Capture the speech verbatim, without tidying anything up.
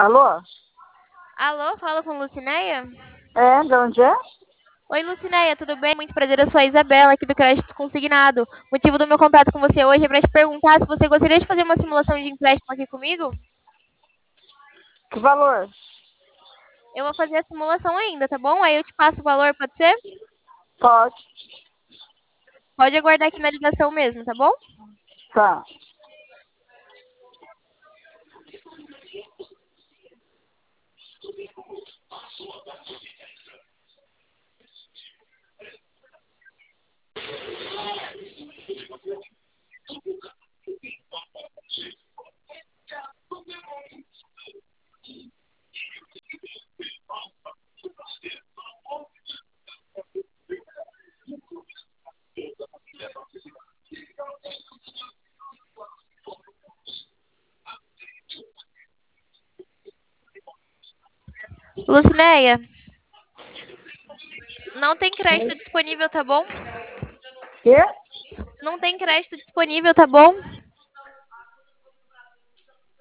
Alô? Alô, fala com Lucinéia? É, de onde é? Oi, Lucinéia, tudo bem? Muito prazer, eu sou a Isabela, aqui do Crédito Consignado. O motivo do meu contato com você hoje é para te perguntar se você gostaria de fazer uma simulação de empréstimo aqui comigo. Que valor? Eu vou fazer a simulação ainda, tá bom? Aí eu te passo o valor, pode ser? Pode. Pode aguardar aqui na ligação mesmo, tá bom? Tá. Lucinéia, não tem crédito disponível, tá bom? Quê? Não tem crédito disponível, tá bom?